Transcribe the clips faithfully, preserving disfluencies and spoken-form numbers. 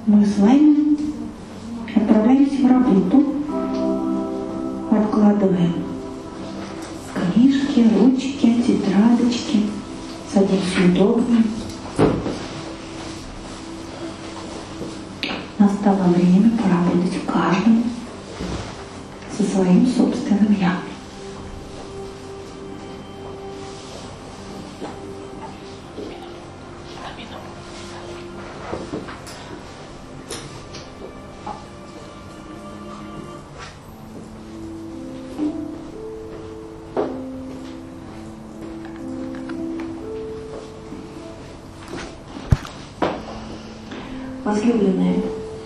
мы с вами отправляемся в работу, откладываем книжки, ручки, тетрадочки, садимся удобно. Настало время поработать каждому со своим собственным «я». Возлюбленные,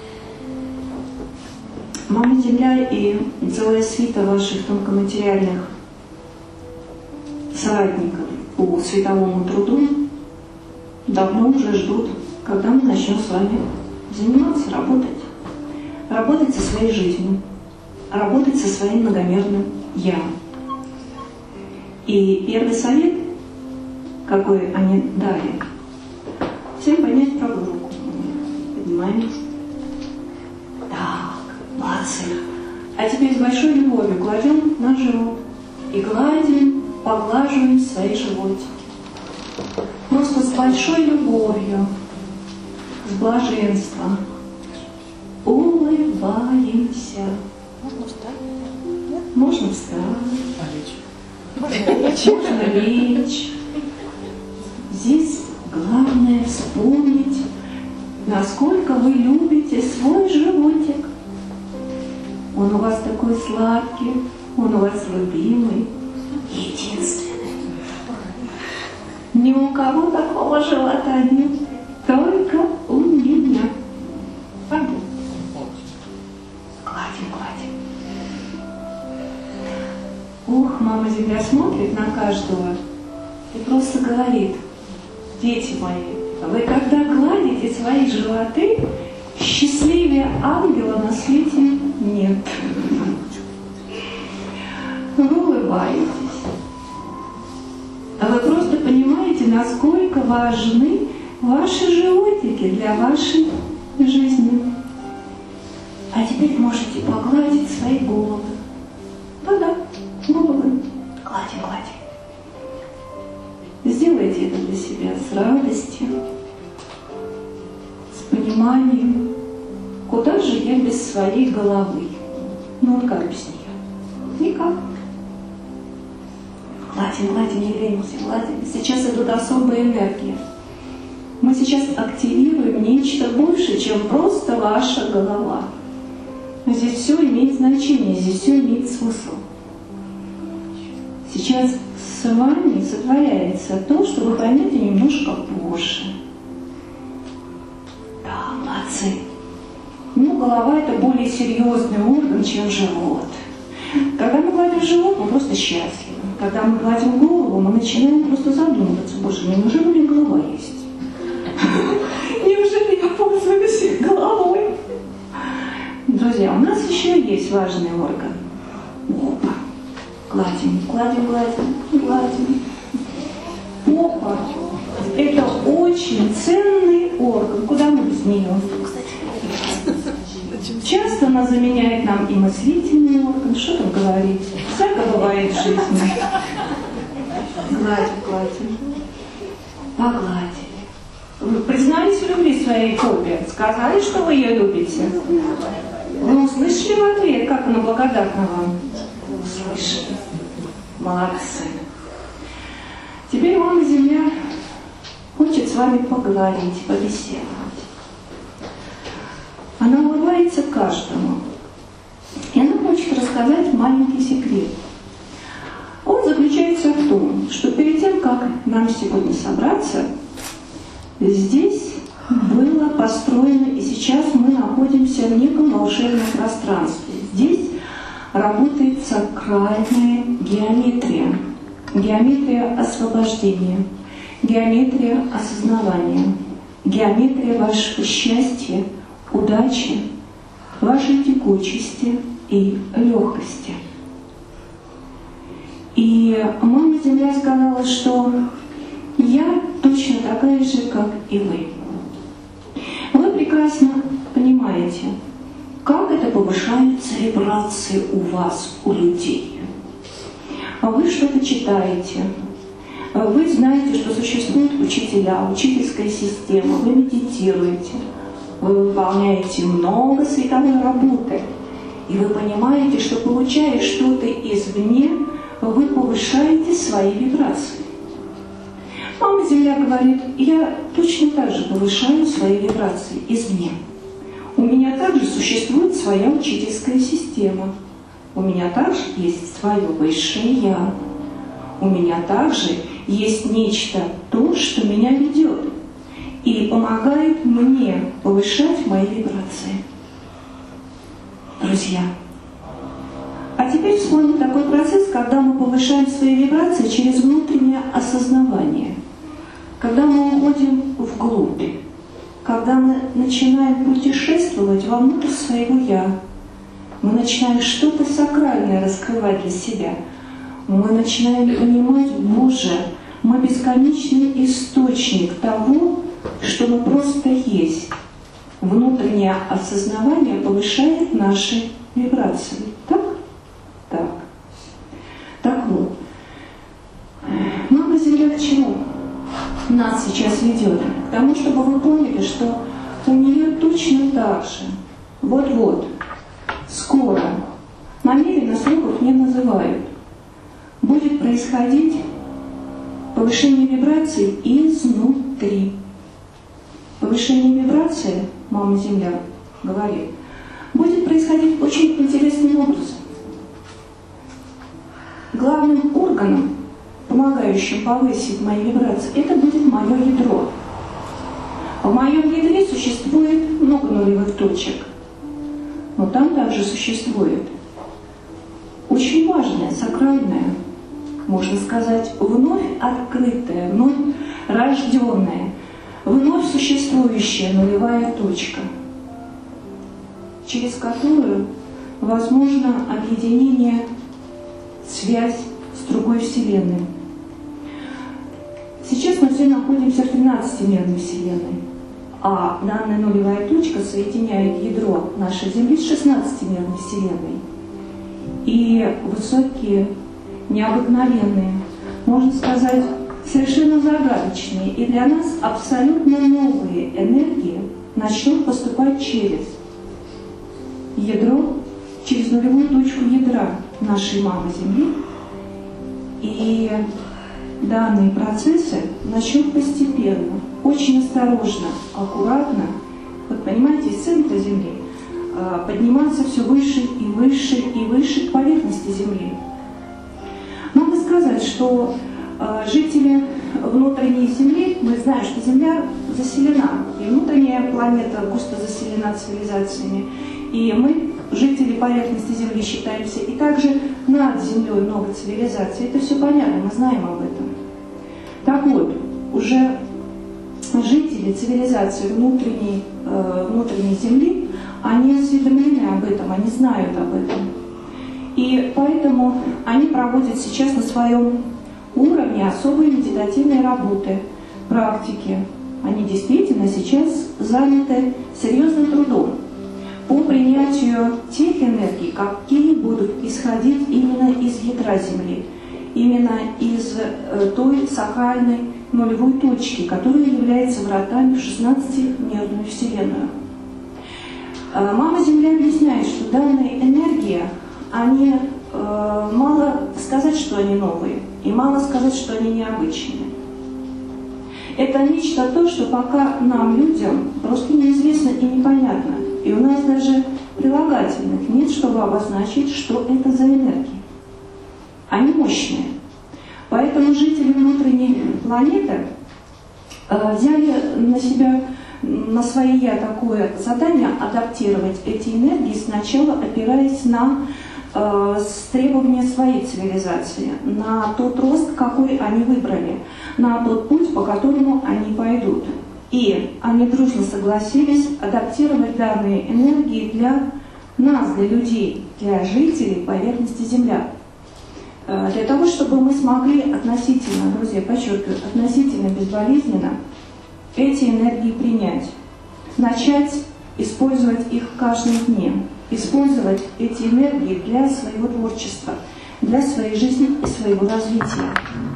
Мама Земля и целая свита ваших тонкоматериальных соратников по световому труду давно уже ждут, когда мы начнем с вами заниматься, работать. Работать со своей жизнью, работать со своим многомерным «я». И первый совет, какой они дали, всем поднять правую руку. Поднимаем. Так, молодцы. А теперь с большой любовью кладем на живот и гладим, поглаживаем свои животики. Просто с большой любовью, с блаженством улыбаемся. Можно встать? Можно встать. Можно лечь. Здесь главное вспомнить, насколько вы любите свой животик. Он у вас такой сладкий, он у вас любимый, единственный. Ни у кого такого живота нет, только у меня. Пойду. Гладим, гладим. Ух, Мама Земля смотрит на каждого и просто говорит: дети мои, вы когда гладите свои животы, счастливее ангела на свете нет. Вы улыбаетесь. А вы просто понимаете, насколько важны ваши животики для вашей жизни. А теперь можете погладить свои головы. Да-да, головы. Гладим, гладим. Сделайте это для себя с радостью, с пониманием, куда же я без своей головы? Ну вот как без нее? Никак. Гладим, гладим, не ленимся, гладим. Сейчас идут особые энергии. Мы сейчас активируем нечто больше, чем просто ваша голова. Здесь все имеет значение, здесь все имеет смысл. Сейчас с вами сотворяется то, что вы поймете немножко позже. Да, молодцы. Ну, голова — это более серьезный орган, чем живот. Когда мы гладим живот, мы просто счастливы. Когда мы гладим голову, мы начинаем просто задумываться: боже мой, неужели у меня голова есть? Неужели я пользуюсь головой? Друзья, у нас еще есть важный орган. Опа. Гладим, гладим, гладим, гладим. Опа. Это очень ценный орган. Куда мы без нее? Часто она заменяет нам и мыслительный орган. Что там говорить? Всякое бывает в жизни. Гладим, гладим. Погладили. Вы признались в любви своей Кобе? Сказали, что вы ее любите? Вы услышали в ответ, как она благодарна вам? Услышали. Молодцы. Теперь Мама Земля хочет с вами поговорить, побеседовать. Она улыбается каждому. И она хочет рассказать маленький секрет. Он заключается в том, что перед тем, как нам сегодня собраться, здесь было построено, и сейчас мы находимся в неком волшебном пространстве. Здесь работает сакральная геометрия, геометрия освобождения, геометрия осознавания, геометрия вашего счастья, удачи, вашей текучести и легкости. И Мама Земля сказала, что я точно такая же, как и вы. Вы прекрасно понимаете, как-то повышаются вибрации у вас, у людей. Вы что-то читаете, вы знаете, что существуют учителя, учительская система, вы медитируете, вы выполняете много световой работы, и вы понимаете, что, получая что-то извне, вы повышаете свои вибрации. Мама Земля говорит: я точно так же повышаю свои вибрации извне. У меня также существует своя учительская система. У меня также есть свое высшее Я. У меня также есть нечто, то, что меня ведет и помогает мне повышать мои вибрации. Друзья, а теперь вспомним такой процесс, когда мы повышаем свои вибрации через внутреннее осознавание, когда мы уходим вглубь, когда мы начинаем путешествовать вовнутрь своего «Я», мы начинаем что-то сакральное раскрывать для себя, мы начинаем понимать: Боже, мы бесконечный источник того, что мы просто есть. Внутреннее осознавание повышает наши вибрации. Так? Так. Так вот. Мама Земля к чему нас сейчас ведет? К тому, чтобы вы поняли, что у нее точно так же, вот-вот, скоро, намеренно сроков не называют, будет происходить повышение вибраций изнутри. Повышение вибрации, Мама Земля говорит, будет происходить очень интересным образом. Главным органом, помогающим повысить мои вибрации, это будет мое ядро. В моем ядре существует много нулевых точек, но там также существует очень важное, сакральное, можно сказать, вновь открытое, вновь рожденное, вновь существующая нулевая точка, через которую возможно объединение, связь с другой Вселенной. Сейчас мы все находимся в тринадцатимерной Вселенной, а данная нулевая точка соединяет ядро нашей Земли с шестнадцатимерной Вселенной. И высокие, необыкновенные, можно сказать, совершенно загадочные и для нас абсолютно новые энергии начнут поступать через ядро, через нулевую точку ядра нашей Мамы Земли. И данные процессы начнут постепенно, очень осторожно, аккуратно, вот понимаете, из центра Земли подниматься все выше и выше и выше к поверхности Земли. Надо сказать, что жители внутренней Земли, мы знаем, что Земля заселена, и внутренняя планета густо заселена цивилизациями, и мы, жители поверхности Земли, считаемся, и также над Землей много цивилизаций. Это все понятно, мы знаем об этом. Так вот, уже жители цивилизации внутренней, э, внутренней Земли, они осведомлены об этом, они знают об этом. И поэтому они проводят сейчас на своем уровне особые медитативные работы, практики. Они действительно сейчас заняты серьезным трудом по принятию тех энергий, какие будут исходить именно из ядра Земли, именно из э, той сакральной нулевой точки, которая является вратами в шестнадцатимерную Вселенную. Э, Мама Земля объясняет, что данные энергии, они э, мало сказать, что они новые, и мало сказать, что они необычные. Это нечто то, что пока нам, людям, просто неизвестно и непонятно. И у нас даже прилагательных нет, чтобы обозначить, что это за энергии. Они мощные. Поэтому жители внутренней планеты э, взяли на себя, на свое «я» такое задание адаптировать эти энергии, сначала опираясь на э, требования своей цивилизации, на тот рост, какой они выбрали, на тот путь, по которому они пойдут. И они дружно согласились адаптировать данные энергии для нас, для людей, для жителей поверхности Земля. Для того, чтобы мы смогли относительно, друзья, подчеркиваю, относительно безболезненно эти энергии принять, начать использовать их в каждом дне. использовать эти энергии для своего творчества, для своей жизни и своего развития.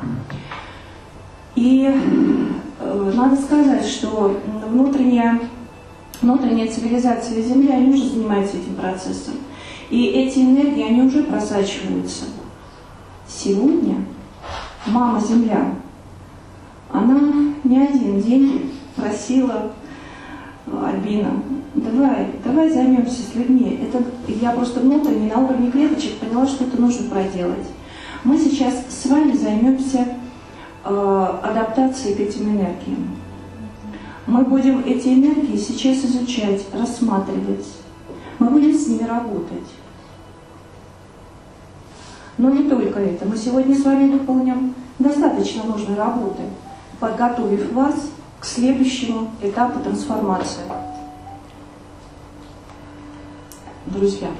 И э, надо сказать, что внутренняя, внутренняя цивилизация Земли, они уже занимаются этим процессом. И эти энергии, они уже просачиваются. Сегодня мама Земля, она не один день просила: Альбина, давай, давай займемся с людьми. Это я просто внутренне, на уровне клеточек поняла, что это нужно проделать. Мы сейчас с вами займемся э, адаптацией к этим энергиям. Мы будем эти энергии сейчас изучать, рассматривать. Мы будем с ними работать. Но не только это. Мы сегодня с вами выполним достаточно нужной работы, подготовив вас к следующему этапу трансформации. Друзья,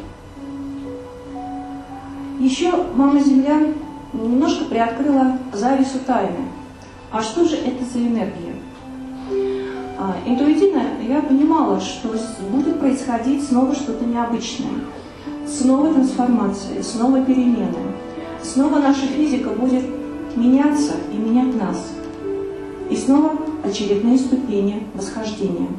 еще Мама Земля немножко приоткрыла завесу тайны. А что же это за энергия? А, интуитивно я понимала, что будет происходить снова что-то необычное, снова трансформация, снова перемены, снова наша физика будет меняться и менять нас. И снова очередные ступени восхождения.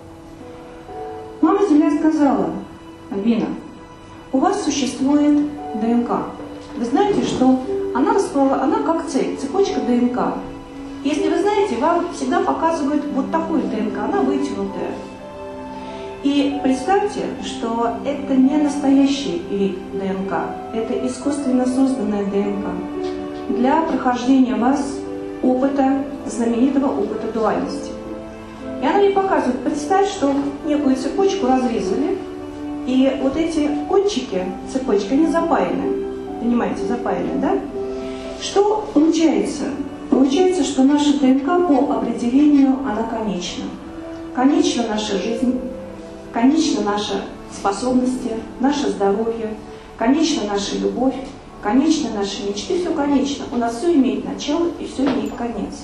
Мама Земля сказала: Альбина, у вас существует ДНК. Вы знаете, что она, она как цепь, цепочка ДНК. Если вы знаете, вам всегда показывают вот такую ДНК, она вытянутая. И представьте, что это не настоящий вид ДНК, это искусственно созданная ДНК для прохождения вас опыта, знаменитого опыта дуальности. И она мне показывает: представь, что некую цепочку разрезали, и вот эти кончики цепочки, они запаяны. Понимаете, запаяны, да? Что получается? Получается, что наша ДНК по определению, она конечна. Конечна наша жизнь, конечна наши способности, наше здоровье, конечна наша любовь, конечны наши мечты, все конечно. У нас все имеет начало и все имеет конец.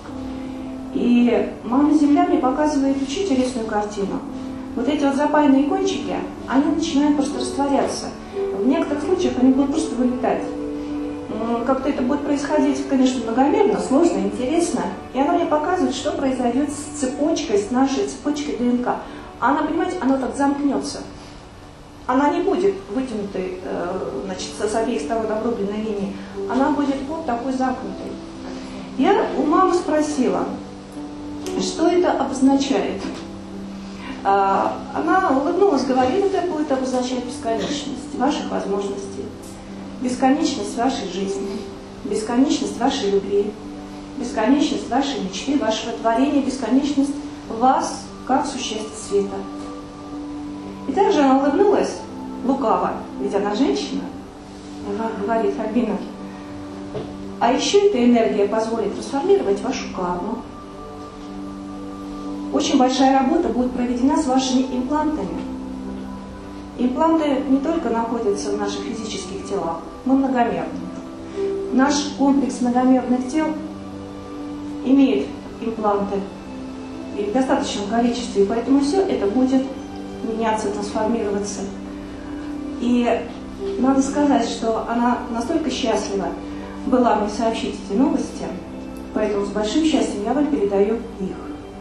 И Мама Земля мне показывает очень интересную картину. Вот эти вот запаянные кончики, они начинают просто растворяться. В некоторых случаях они будут просто вылетать. Как-то это будет происходить, конечно, многомерно, сложно, интересно. И она мне показывает, что произойдет с цепочкой, с нашей цепочкой ДНК. Она, понимаете, она так замкнется. Она не будет вытянутой, значит, с обеих сторон обрубленной линии. Она будет вот такой замкнутой. Я у мамы спросила, что это обозначает. Она улыбнулась, говорит: это будет обозначать бесконечность ваших возможностей, бесконечность вашей жизни, бесконечность вашей любви, бесконечность вашей мечты, вашего творения, бесконечность вас как существ света. И также она улыбнулась лукаво, ведь она женщина, и она говорит: Альбина, а еще эта энергия позволит трансформировать вашу карму. Очень большая работа будет проведена с вашими имплантами. Импланты не только находятся в наших физических телах, мы многомерны. Наш комплекс многомерных тел имеет импланты и в достаточном количестве, и поэтому все это будет меняться, трансформироваться. И надо сказать, что она настолько счастлива была мне сообщить эти новости, поэтому с большим счастьем я вам передаю их.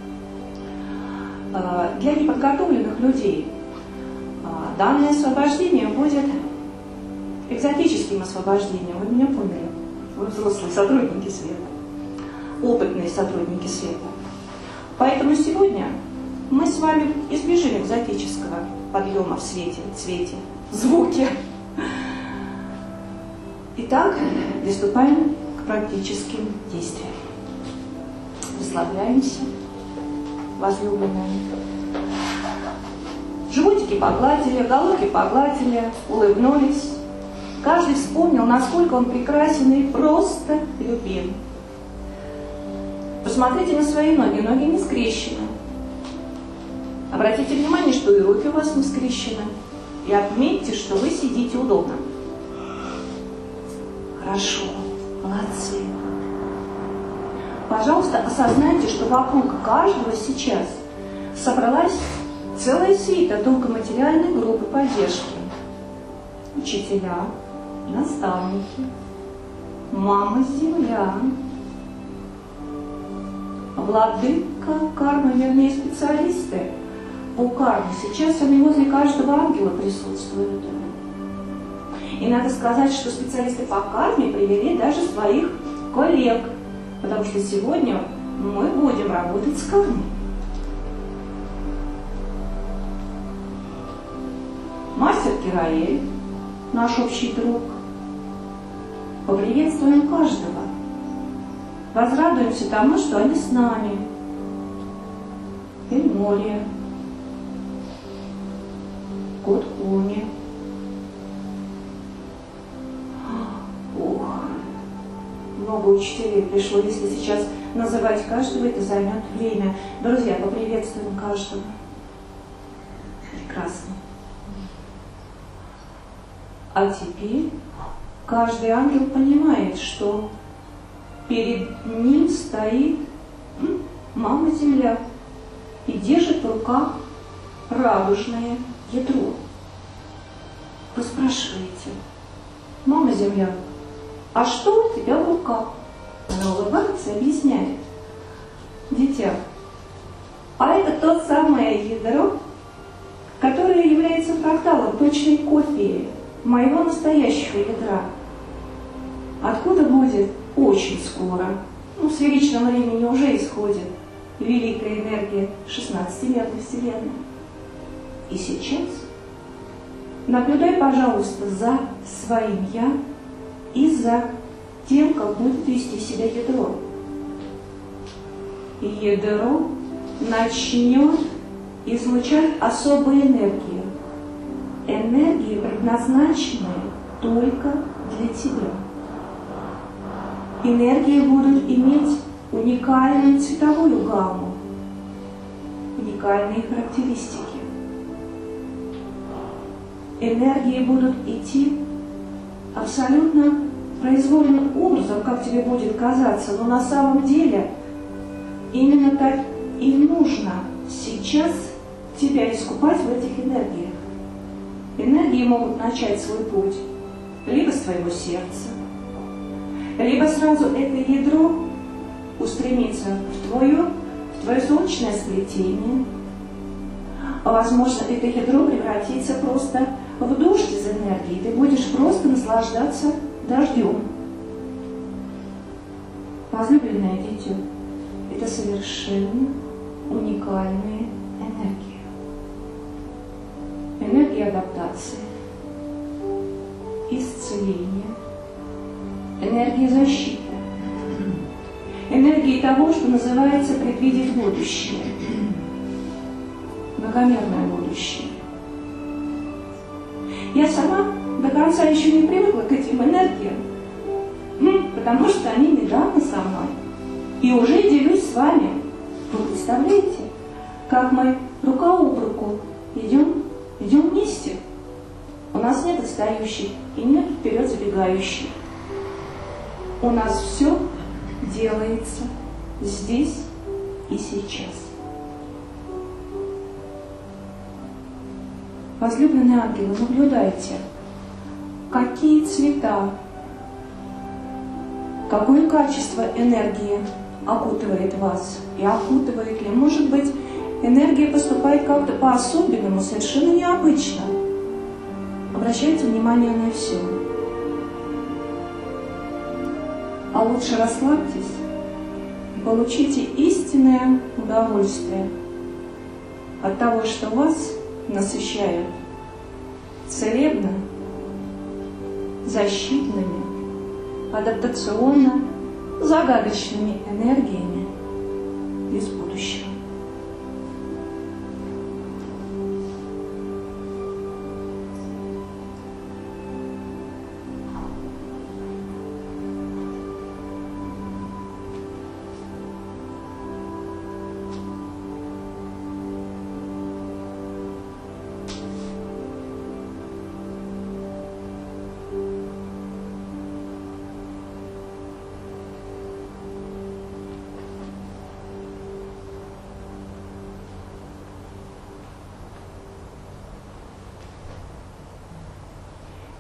Для неподготовленных людей данное освобождение будет экзотическим освобождением. Вы меня поняли? Вы взрослые сотрудники света, опытные сотрудники света. Поэтому сегодня мы с вами избежим экзотического подъема в свете, цвете, звуке. Итак, приступаем к практическим действиям. Расслабляемся, возлюбленные. Животики погладили, головки погладили, улыбнулись. Каждый вспомнил, насколько он прекрасен и просто любим. Посмотрите на свои ноги, ноги не скрещены. Обратите внимание, что и руки у вас не скрещены. И отметьте, что вы сидите удобно. Хорошо, молодцы. Пожалуйста, осознайте, что вокруг каждого сейчас собралась целая свита только материальной группы поддержки. Учителя, наставники, мама-земля, владыка кармы, вернее специалисты по карме. Сейчас они возле каждого ангела присутствуют. И надо сказать, что специалисты по карме привели даже своих коллег, потому что сегодня мы будем работать с кармой. Мастер Кираэль, наш общий друг. Поприветствуем каждого. Возрадуемся тому, что они с нами. Эльмория, Кот Куми. Ох, много учителей пришло. Если сейчас называть каждого, это займет время. Друзья, поприветствуем каждого. Прекрасно. А теперь каждый ангел понимает, что перед ним стоит Мама-Земля и держит в руках радужное ядро. Вы спрашиваете: Мама-Земля, а что у тебя в руках? Она улыбается и объясняет: дитя, а это то самое ядро, которое является фракталом, точной копией моего настоящего ядра. Откуда будет очень скоро, ну, в сферичном времени уже исходит великая энергия шестнадцатимерной Вселенной. И сейчас наблюдай, пожалуйста, за своим «я» и за тем, как будет вести себя ядро. И ядро начнет излучать особую энергию. Энергии, предназначенные только для тебя. Энергии будут иметь уникальную цветовую гамму, уникальные характеристики. Энергии будут идти абсолютно произвольным образом, как тебе будет казаться, но на самом деле именно так и нужно сейчас тебя искупать в этих энергиях. Энергии могут начать свой путь либо с твоего сердца, либо сразу это ядро устремится в твое, в твое солнечное сплетение. Возможно, это ядро превратится просто в дождь из энергии. Ты будешь просто наслаждаться дождем. Возлюбленное дитё, это совершенно уникальные энергии. Энергия адаптации, исцеления, энергия защиты, энергия того, что называется предвидеть будущее, многомерное будущее. Я сама до конца еще не привыкла к этим энергиям, потому что они недавно со мной. И уже делюсь с вами. Вы представляете, как мы рука об руку идем, идем вместе. У нас нет отстающих и нет вперед забегающих. У нас все делается здесь и сейчас. Возлюбленные ангелы, наблюдайте, какие цвета, какое качество энергии окутывает вас и окутывает ли. Может быть, энергия поступает как-то по-особенному, совершенно необычно. Обращайте внимание на все. А лучше расслабьтесь и получите истинное удовольствие от того, что вас насыщают целебно, защитными, адаптационно загадочными энергиями из будущего.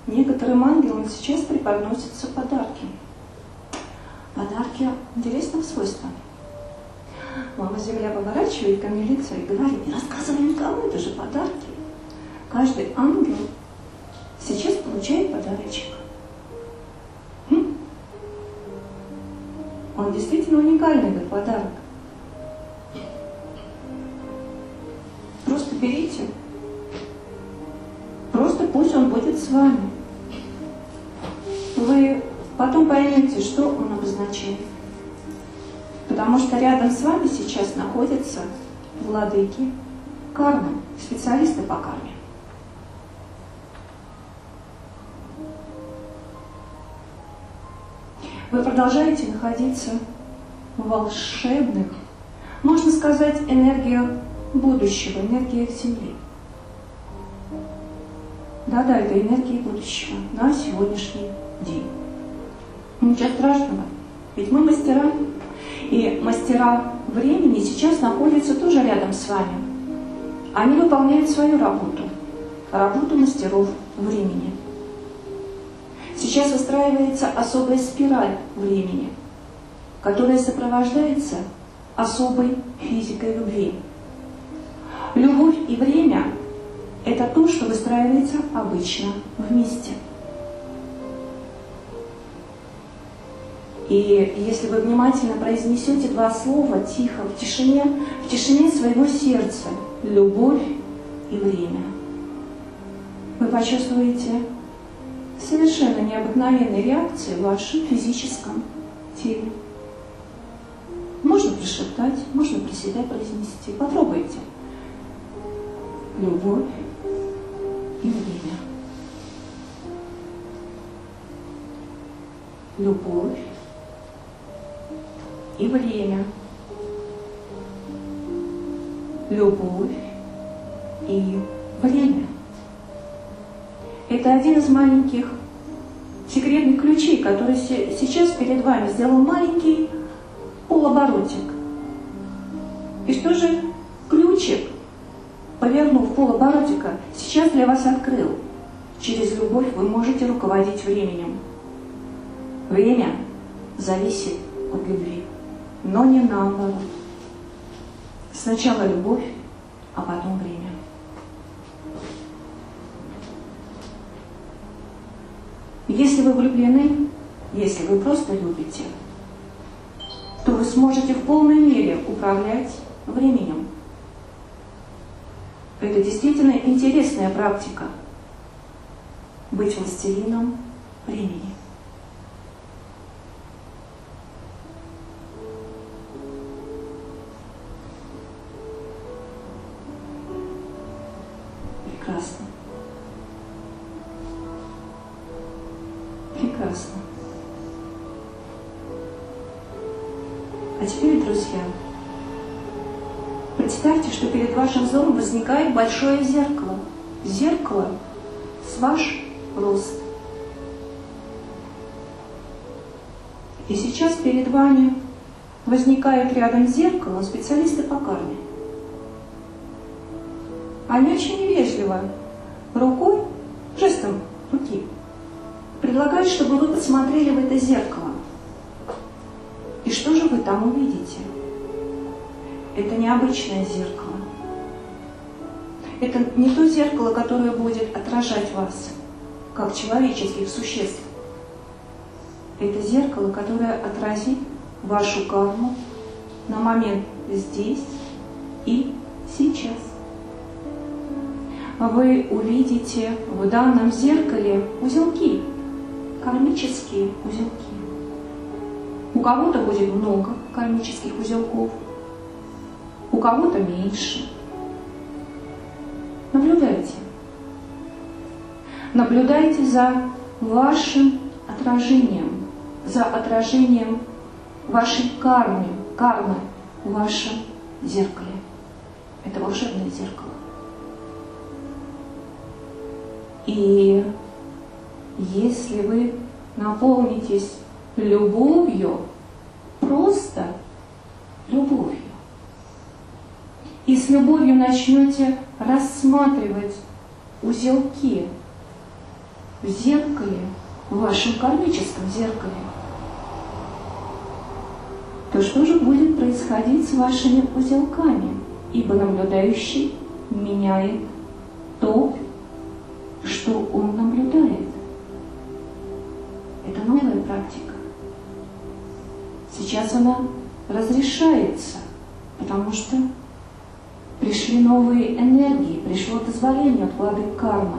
некоторым ангелам сейчас преподносятся подарки. Подарки интересного свойства. Мама Земля поворачивает ко мне лицо и говорит: не рассказывай никому, это же подарки. Каждый ангел сейчас получает подарочек. Хм? Он действительно уникальный, этот подарок. Просто берите. Просто пусть он будет с вами. Вы потом поймете, что он обозначает. Потому что рядом с вами сейчас находятся владыки кармы, специалисты по карме. Вы продолжаете находиться в волшебных, можно сказать, энергиях будущего, энергиях Земли. Да-да, это энергии будущего на сегодняшний день. Ничего страшного, ведь мы мастера. И мастера времени сейчас находятся тоже рядом с вами. Они выполняют свою работу, работу мастеров времени. Сейчас выстраивается особая спираль времени, которая сопровождается особой физикой любви. Любовь и время – это то, что выстраивается обычно вместе. И если вы внимательно произнесете два слова тихо, в тишине, в тишине своего сердца, любовь и время, вы почувствуете совершенно необыкновенные реакции в вашем физическом теле. Можно прошептать, можно про себя произнести. Попробуйте. Любовь и время. Любовь и время. Любовь и время. Это один из маленьких секретных ключей, который сейчас перед вами сделал маленький полоборотик. И что же ключик, повернув полоборотика, сейчас для вас открыл? Через любовь вы можете руководить временем. Время зависит от любви, но не наоборот. Сначала любовь, а потом время. Если вы влюблены, если вы просто любите, то вы сможете в полной мере управлять временем. Это действительно интересная практика – быть властелином времени. Прекрасно. Прекрасно. А теперь, друзья, представьте, что перед вашим взором возникает большое зеркало. Зеркало с ваш рост. И сейчас перед вами возникает рядом зеркало специалисты по карме. Они очень невежливо рукой, жестом руки, предлагают, чтобы вы посмотрели в это зеркало. И что же вы там увидите? Это необычное зеркало. Это не то зеркало, которое будет отражать вас, как человеческих существ. Это зеркало, которое отразит вашу карму на момент здесь и сейчас. Вы увидите в данном зеркале узелки, кармические узелки. У кого-то будет много кармических узелков, у кого-то меньше. Наблюдайте. Наблюдайте за вашим отражением, за отражением вашей кармы, кармы в вашем зеркале. Это волшебное зеркало. И если вы наполнитесь любовью, просто любовью, и с любовью начнете рассматривать узелки в зеркале, в вашем кармическом зеркале, то что же будет происходить с вашими узелками? Ибо наблюдающий меняет то, что он наблюдает. Это новая практика. Сейчас она разрешается, потому что пришли новые энергии, пришло дозволение от владык кармы.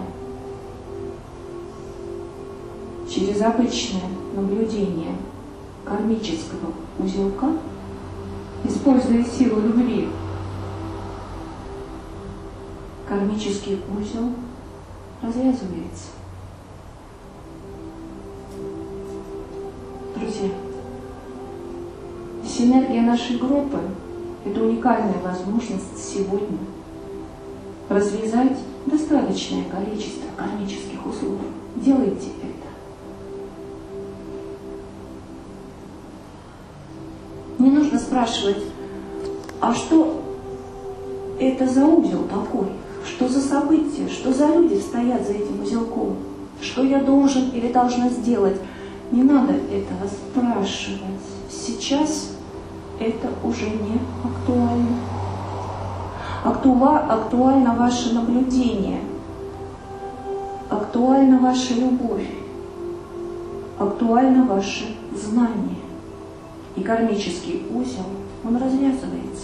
Через обычное наблюдение кармического узелка, используя силу любви, кармический узел развязывается. Друзья, синергия нашей группы – это уникальная возможность сегодня развязать достаточное количество кармических узлов. Делайте это. Не нужно спрашивать, а что это за узел такой? Что за события? Что за люди стоят за этим узелком? Что я должен или должна сделать? Не надо этого спрашивать. Сейчас это уже не актуально. Актуа, актуально ваше наблюдение, актуальна ваша любовь, актуально ваше знание. И кармический узел, он развязывается.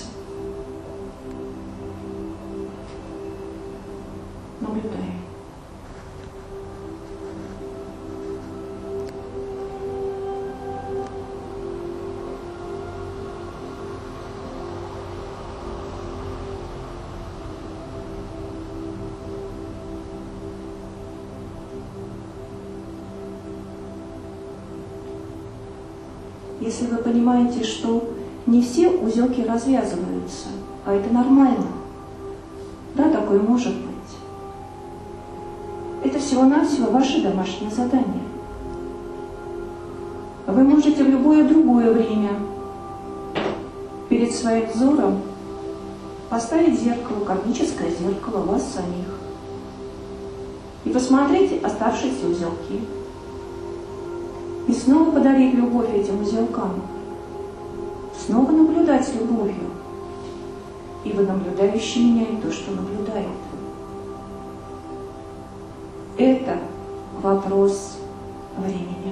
Наблюдаем. Если вы понимаете, что не все узелки развязываются, а это нормально, да, такое может быть. Это всего-навсего ваше домашнее задание. Вы можете в любое другое время перед своим взором поставить зеркало, кармическое зеркало вас самих, и посмотреть оставшиеся узелки. И снова подарить любовь этим узелкам. Снова наблюдать с любовью. Ибо наблюдающий меняет то, что наблюдает. Это вопрос времени.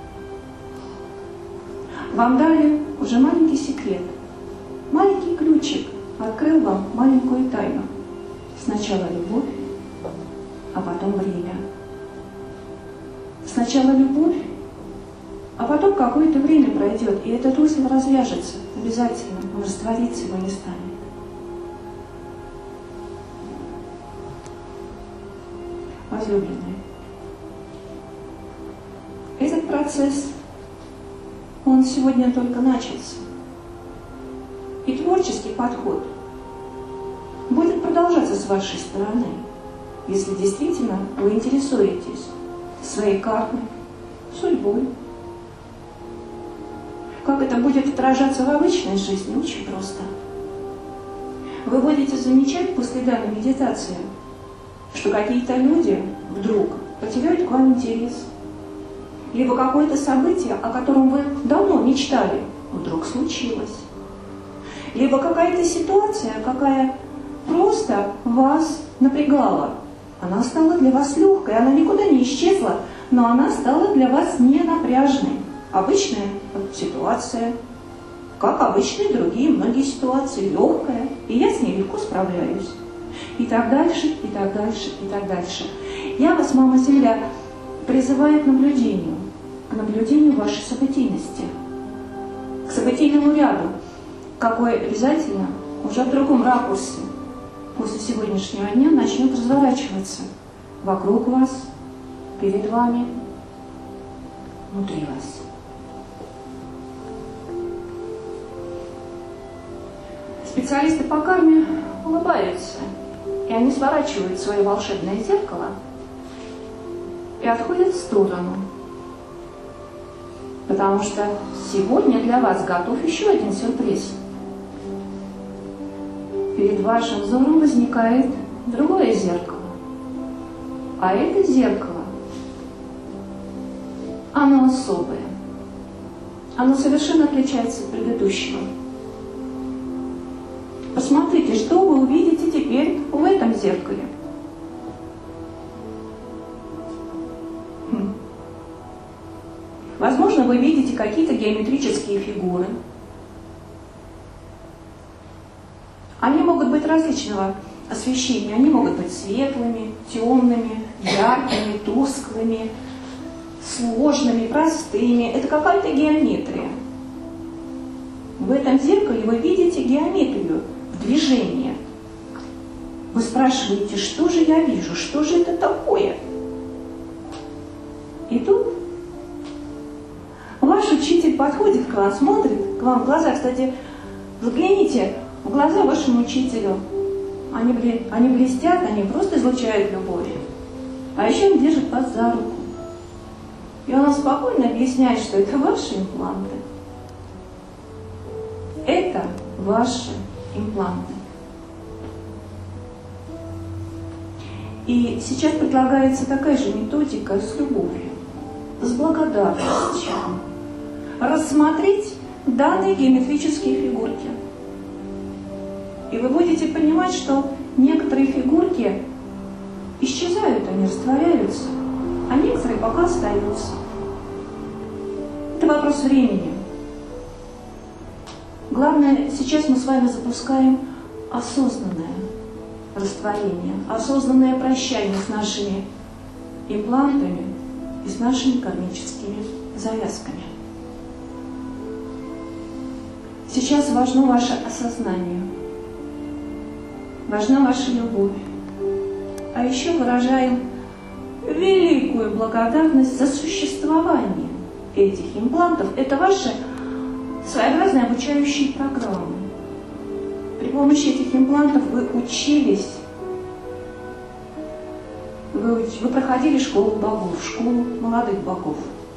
Вам дали уже маленький секрет. Маленький ключик открыл вам маленькую тайну. Сначала любовь, а потом время. Сначала любовь, а потом какое-то время пройдет, и этот узел развяжется обязательно, он растворится, его не станет. Возлюбленные, этот процесс, он сегодня только начался. И творческий подход будет продолжаться с вашей стороны, если действительно вы интересуетесь своей кармой, судьбой. Как это будет отражаться в обычной жизни? Очень просто. Вы будете замечать после данной медитации, что какие-то люди вдруг потеряют к вам интерес. Либо какое-то событие, о котором вы давно мечтали, вдруг случилось. Либо какая-то ситуация, какая просто вас напрягала. Она стала для вас легкой, она никуда не исчезла, но она стала для вас не напряжной. Обычная ситуация, как обычные другие многие ситуации, легкая, и я с ней легко справляюсь. И так дальше, и так дальше, и так дальше. Я вас, Мама Земля, призываю к наблюдению, к наблюдению вашей событийности, к событийному ряду, какой обязательно уже в другом ракурсе после сегодняшнего дня начнет разворачиваться вокруг вас, перед вами, внутри вас. Специалисты по карме улыбаются, и они сворачивают свое волшебное зеркало и отходят в сторону, потому что сегодня для вас готов еще один сюрприз. Перед вашим взором возникает другое зеркало, а это зеркало оно особое. Оно совершенно отличается от предыдущего. Посмотрите, что вы увидите теперь в этом зеркале. Хм. Возможно, вы видите какие-то геометрические фигуры. Они могут быть различного освещения. Они могут быть светлыми, темными, яркими, тусклыми, сложными, простыми. Это какая-то геометрия. В этом зеркале вы видите геометрию движения. Вы спрашиваете, что же я вижу, что же это такое? И тут ваш учитель подходит к вам, смотрит к вам в глаза. Кстати, взгляните в глаза вашему учителю. Они, они блестят, они просто излучают любовь. А еще он держит вас за руку. И он спокойно объясняет, что это ваши импланты. Это ваши импланты. И сейчас предлагается такая же методика с любовью, с благодарностью. Рассмотреть данные геометрические фигурки. И вы будете понимать, что некоторые фигурки исчезают, они растворяются, а некоторые пока остаются. Это вопрос времени. Главное, сейчас мы с вами запускаем осознанное растворение, осознанное прощание с нашими имплантами и с нашими кармическими завязками. Сейчас важно ваше осознание, важна ваша любовь. А еще выражаем великую благодарность за существование этих имплантов. Это ваши своеобразные обучающие программы. При помощи этих имплантов вы учились, вы, вы проходили школу богов, школу молодых богов.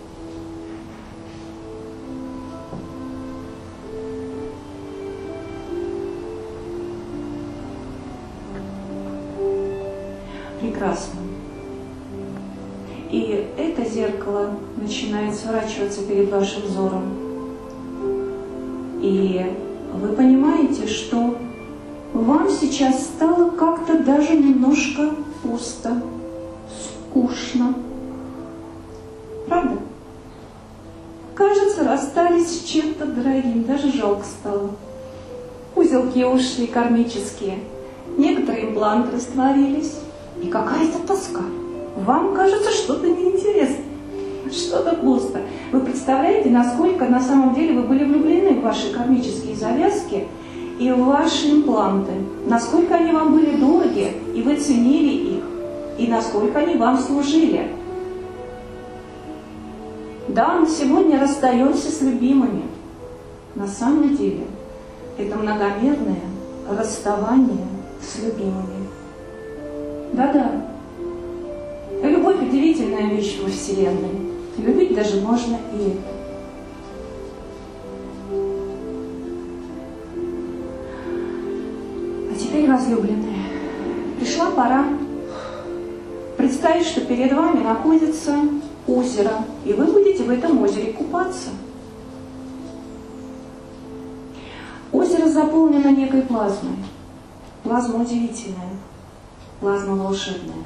Прекрасно. И это зеркало начинает сворачиваться перед вашим взором. И вы понимаете, что вам сейчас стало как-то даже немножко пусто, скучно. Правда? Кажется, расстались с чем-то дорогим, даже жалко стало. Узелки ушли кармические, некоторые импланты растворились, и какая-то тоска. Вам кажется что-то неинтересное, что-то пусто. Вы представляете, насколько на самом деле вы были влюблены в ваши кармические завязки и в ваши импланты, насколько они вам были дороги, и вы ценили их, и насколько они вам служили. Да, мы сегодня расстаемся с любимыми. На самом деле, это многомерное расставание с любимыми. Да-да. Любовь – удивительная вещь во Вселенной. Любить даже можно и это. А теперь, возлюбленные, пришла пора представить, что перед вами находится озеро, и вы будете в этом озере купаться. Озеро заполнено некой плазмой. Плазма удивительная, плазма волшебная.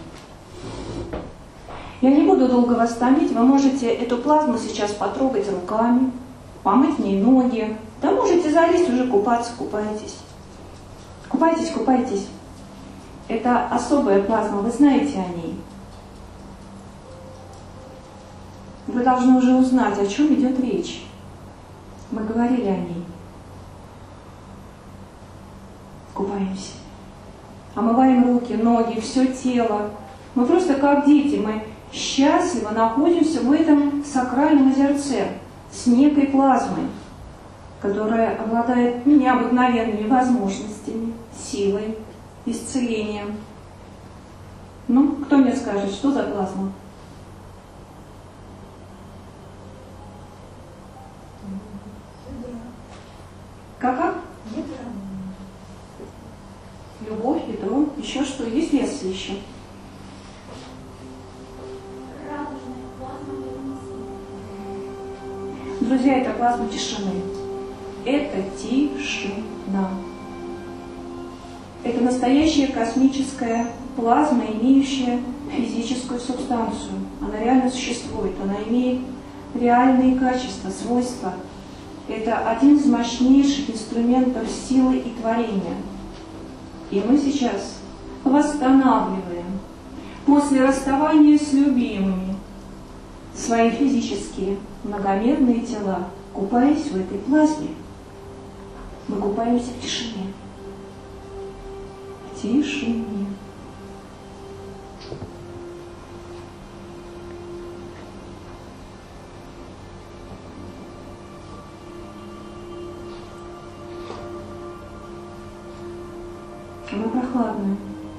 Я не буду долго вас томить, вы можете эту плазму сейчас потрогать руками, помыть в ней ноги, да можете залезть уже купаться, купайтесь. Купайтесь, купайтесь. Это особая плазма, вы знаете о ней. Вы должны уже узнать, о чем идет речь. Мы говорили о ней. Купаемся. Омываем руки, ноги, все тело. Мы просто как дети, мы счастливо находимся в этом сакральном озерце с некой плазмой, которая обладает необыкновенными возможностями, силой, исцелением. Ну, кто мне скажет, что за плазма? Как-как? Любовь, ядро, еще что? Есть версии еще? друзья, это плазма тишины. Это тишина. Это настоящая космическая плазма, имеющая физическую субстанцию. Она реально существует, она имеет реальные качества, свойства. Это один из мощнейших инструментов силы и творения. И мы сейчас восстанавливаем после расставания с любимыми свои физические многомерные тела, купаясь в этой плазме. Мы купаемся в тишине. В тишине. Она прохладная.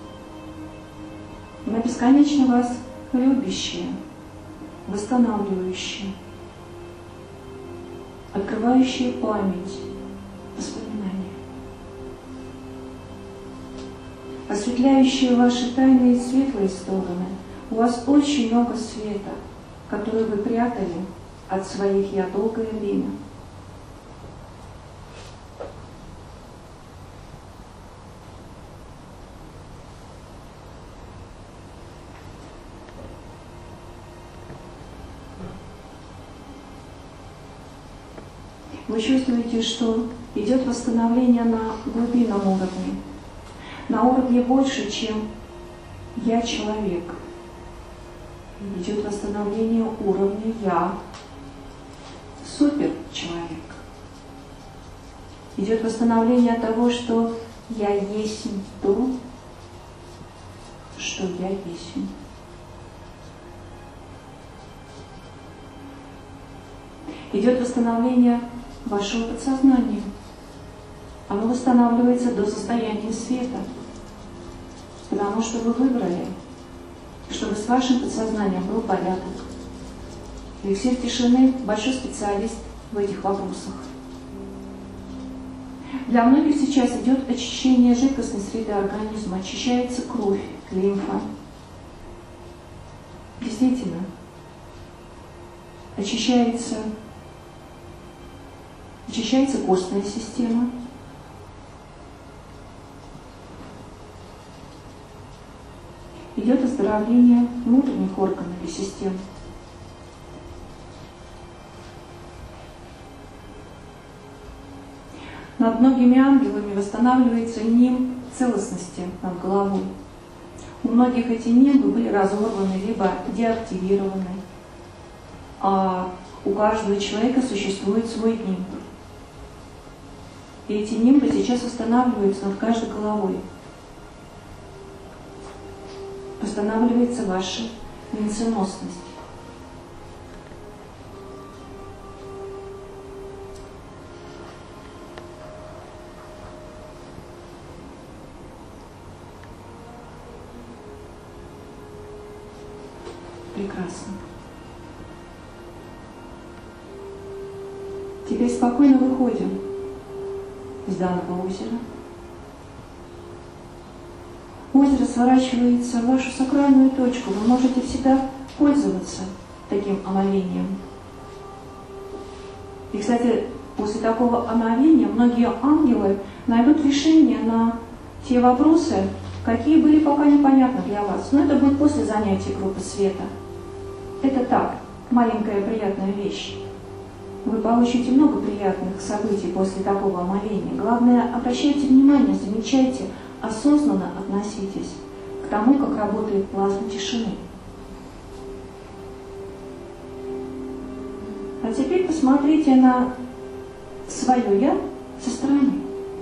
Она бесконечно вас любящая, восстанавливающая, открывающая память, воспоминания, осветляющая ваши тайные и светлые стороны. У вас очень много света, который вы прятали от своих «я» долгое время. Вы чувствуете, что идет восстановление на глубинном уровне, на уровне больше, чем «я человек». Идет восстановление уровня «я суперчеловек». Идет восстановление того, что «я есть то, что я есть». Идет восстановление вашего подсознания. Оно восстанавливается до состояния света, потому что вы выбрали, чтобы с вашим подсознанием был порядок. Эликсир тишины – большой специалист в этих вопросах. Для многих сейчас идет очищение жидкостной среды организма, очищается кровь, лимфа. Действительно, очищается Очищается костная система. Идет оздоровление внутренних органов и систем. Над многими ангелами восстанавливается ним целостности над головой. У многих эти нимбы были разорваны, либо деактивированы. А у каждого человека существует свой нимб. И эти нимбы сейчас восстанавливаются над каждой головой. Восстанавливается ваша венценосность. Прекрасно. Теперь спокойно выходим из данного озера. Озеро сворачивается в вашу сакральную точку. Вы можете всегда пользоваться таким омовением. И, кстати, после такого омовения многие ангелы найдут решение на те вопросы, какие были пока непонятны для вас. Но это будет после занятий группы света. Это так, маленькая приятная вещь. Вы получите много приятных событий после такого омовения. Главное, обращайте внимание, замечайте, осознанно относитесь к тому, как работает плазма тишины. А теперь посмотрите на свое «я» со стороны.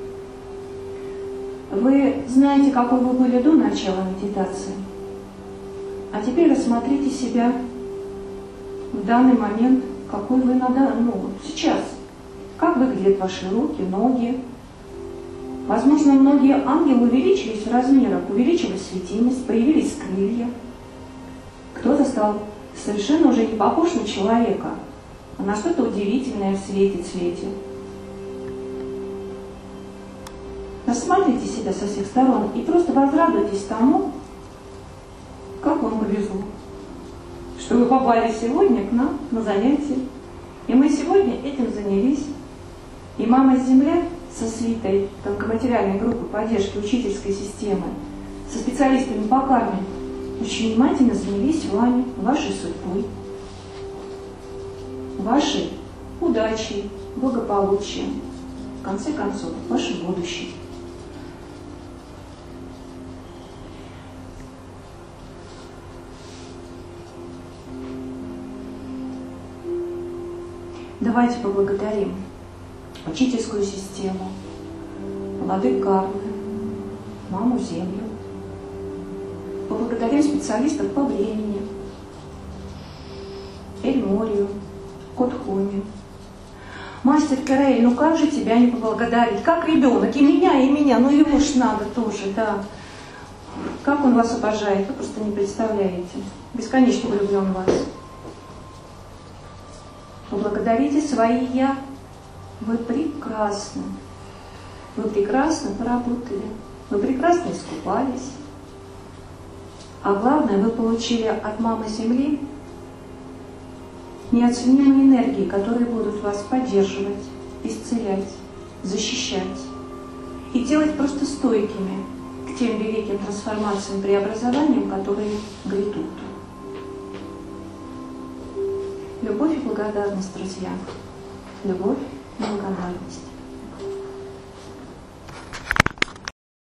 Вы знаете, какой вы были до начала медитации. А теперь рассмотрите себя в данный момент, какой вы надо, ну, сейчас. Как выглядят ваши руки, ноги. Возможно, многие ангелы увеличились в размерах, увеличилась светимость, появились крылья. Кто-то стал совершенно уже не похож на человека, а на что-то удивительное в свете-цвете. Рассматривайте себя со всех сторон и просто возрадуйтесь тому, как вам повезло, что вы попали сегодня к нам на занятие. И мы сегодня этим занялись. И «Мама Земля» со свитой тонкоматериальной группы поддержки учительской системы, со специалистами по карме, очень внимательно занялись вами, вашей судьбой, вашей удачей, благополучием, в конце концов, вашим будущим. Давайте поблагодарим учительскую систему, владык кармы, маму Землю. Поблагодарим специалистов по времени, Эльморию, Котхуми. Мастер Керей, ну как же тебя не поблагодарить? Как ребенок, и меня, и меня, ну его ж надо тоже, да. Как он вас обожает, вы просто не представляете. Бесконечно влюблен в вас. Поблагодарите свои «я». Вы прекрасны. Вы прекрасно поработали. Вы прекрасно искупались. А главное, вы получили от Мамы Земли неоценимые энергии, которые будут вас поддерживать, исцелять, защищать и делать просто стойкими к тем великим трансформациям, преобразованиям, которые грядут. Любовь и благодарность, друзья. Любовь и благодарность.